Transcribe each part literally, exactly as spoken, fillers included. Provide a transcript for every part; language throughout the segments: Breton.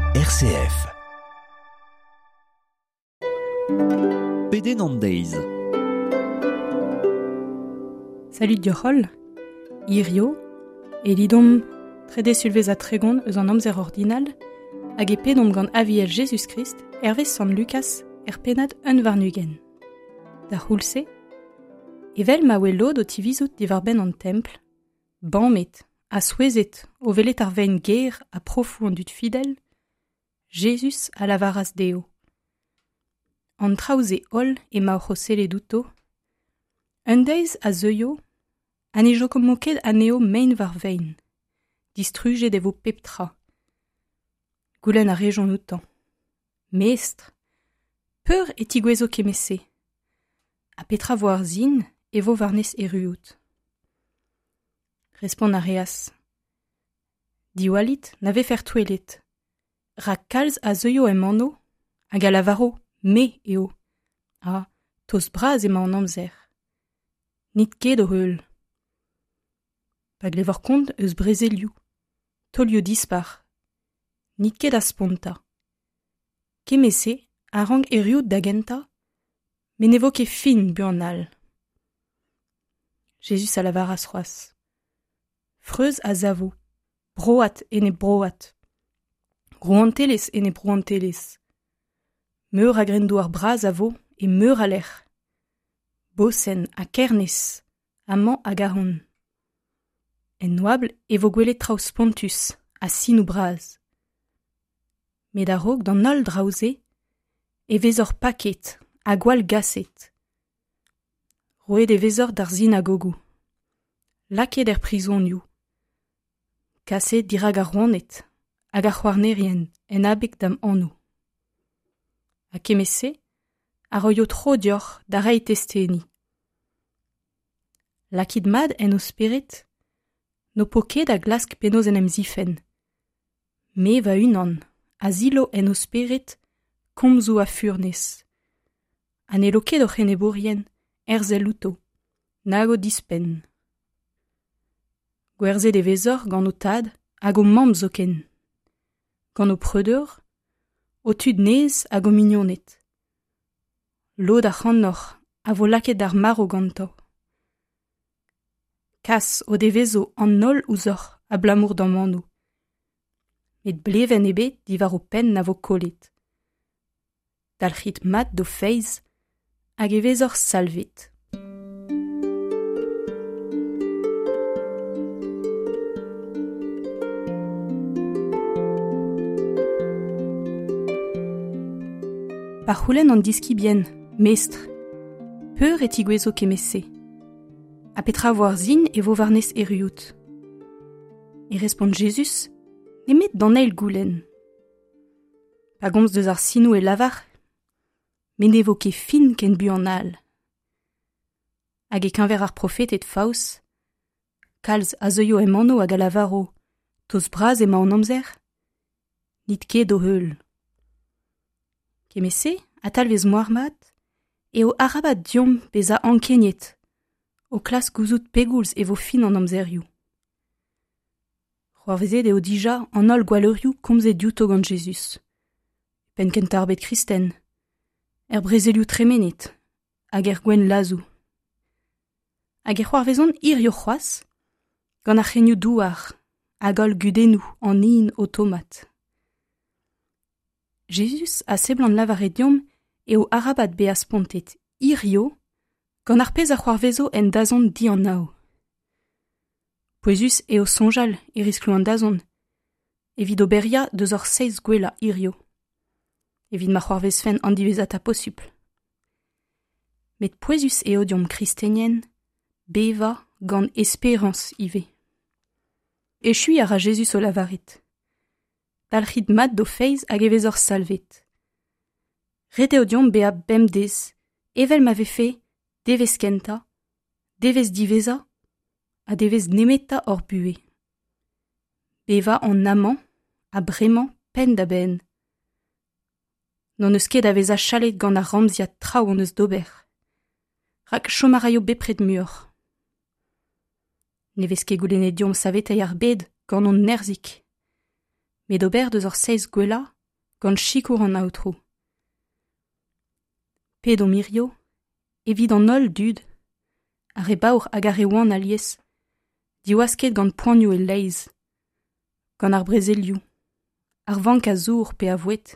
R C F. Peden an deiz. Salut diorol, irio, e lidom trede sulvez a tregont eus an amzer ordinal, hag e pedom gant aviel Jesus Christ hervez Sant Lukas er pennad un varnugen. Da c'houlse, evel ma welod o tivizout diwar ben an templ, banmet, a souezet o velet ar vein ger a profou an dud fidel, Jesus a lavaras deo. An traouz ol e ma o sele douto, un deiz a zeuio, an e jo komoket aneo mein var vein, distruget e vo peptra. Goulenn a rejon outan. Meestr, peur e tigwezo kemese. A petra vo ar zin e vo varnez eruout. Respond a reas. Diwalit na ve fer touelet. Ra kalz a zeuio em anno, hag a lavaro, me eo. Ha, toz braz ema an amzer. Nit ket o heul. Pag levor kont eus brezelioù. Tolio dispar. Nit ket a sponta. Kemese, a rang eriout da genta, men evo ket fin buan-all. Jesus a lavaras c'hoaz. Freuz a zavo, broat ene broat. Rouantelez ene brouantelez. Meur a grendo ar braz a vo e meur a lec'h. Bosen a kernez, amañ a garon. En noable e vo gwelet traoù spontus, a sinou braz. Met a rog d'an ol draouze, e vezor paket, a gwall gaset. Roet e vezor d'ar zinagogou. Laket er prizonioù. Kaset dirag ar rouanet, hag ar c'hoarnerien en abeg dam anno. A kemese, a roio tro dior da rei testeni. Lakid mad en o spirit, no poket a glask penoz en em zifen. Me va unan, a zilo en o spirit, komzou a furnez. An elo ket o c'henebourien, erzel outo, nago dispen. Gwerzet e vezor gant o tad, hag o mamm zoken. Gant o preudeur, o tud nez hag o mignonet. Lod a c'hannoc'h, a vo laket d'ar maro ganto. Kas o devezo an ol ouzoc'h a blamour d'an manou. Met bleven ebe diwar o pen na vo kolet. Dalc'hit mat do feiz hag e vezor salvet. Par c'houlenn an diski bien, meestr, peur e tigwezo kemese. A petra vo ar zin e vo varnez eruout. E respond Jesus, nemet d'an eil goulenn. Pa gomz deus ar sinou e lavar, men ne vo ket fin ken buan-all. Hag e kenver ar profetet faous, kalz a zeuio em anno hag a lavaro, toz braz ema an amzer, nit ket o heul. Kemese, a talvez moarmat, e o arabat diom bez a ankeniet, o klas gouzout pegoulz e vo fin an amzerioù. C'hoarvezet eo dija an ol gwalleurioù komzet diouto gant Jesus. Pen kent arbet kristen, er brezelioù tremenet, hag er gwen lazou. Hag er c'hoarvezon irio c'hoaz, gant ar c'henioù douar, hag ol gudennoù an in o tomat. Jesus a seblant lavaret diom eo arabat be a spontet irio gant ar pez a c'hoarvezo en dazont di an nao. Pouezus eo sonjal e risklou an dazont, evit oberia deus hor seiz gwella irio. Evit ma c'hoarvez fen an divezat a posupl. Met pouezus eo diom kristenien, beva gant espérance ive. E chui a ra Jesus o lavarit. Dalc'hit mat do feiz hag e vezor salvet. Ret eo diom be a bemdez, evel ma vefe, devez kenta, devez diveza, a devez nemeta hor bue. Beva an amant, a bremañ pen da ben. Non eus ket a vez a chalet gant a ramziad traoù an eus d'ober. Rak chomaraio bepred muor. Ne vez ket goulennet diom savetei ar bed gant on nerzik. Met ober deus hor seiz gwella gant chikour an aotrou. Pedom irio, evit an ol dud, ar e baour hag ar e oan alies, diwasket gant poanio e leiz, gant ar brezelioù, ar vank a zour pe a vouet.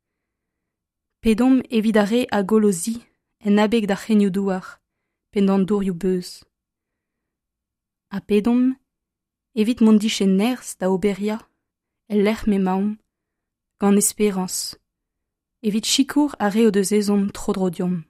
Pedom evit ar re a golo zi, en abeg da c'henioù douar, pendant dourioù beus. A pedom, evit mondiche nerz da oberia, el lec'h me maom, gant espérance, evit chikour a re o deus ezon trodrodiom.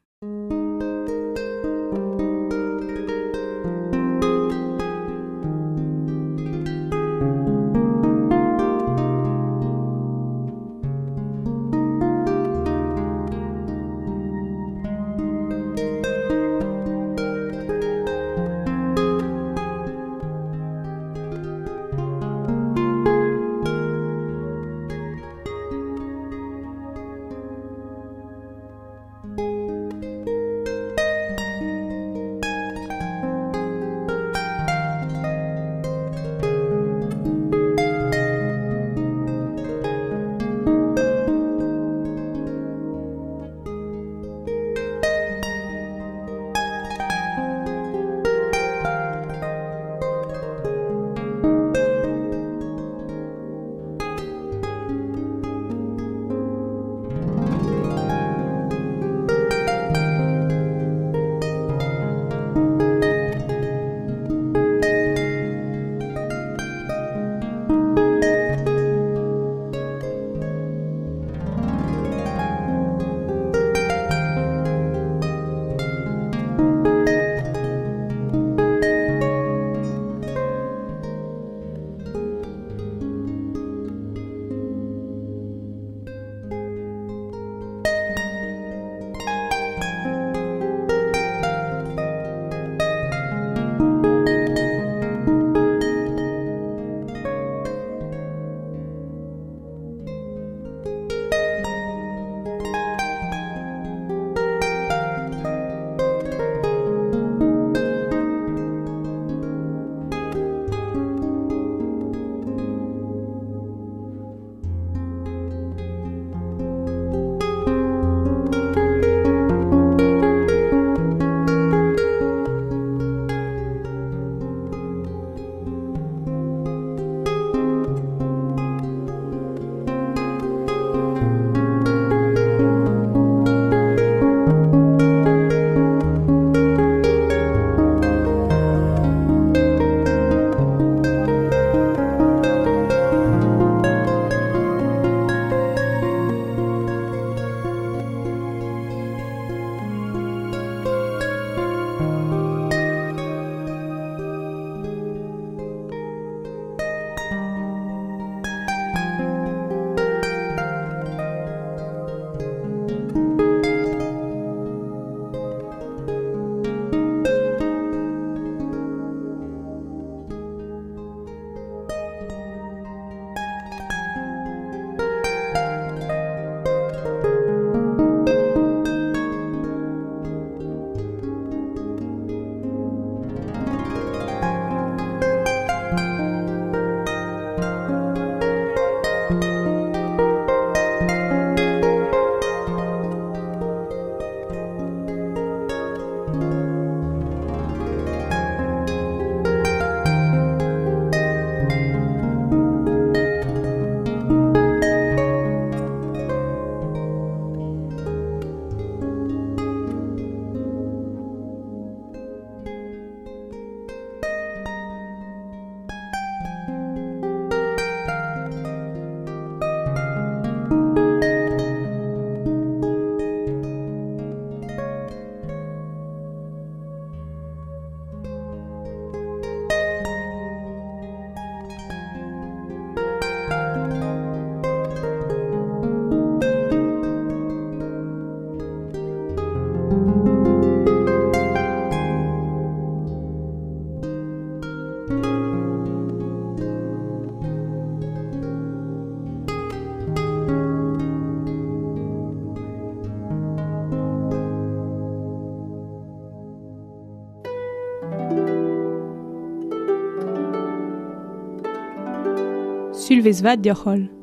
Sulvez vat diolch.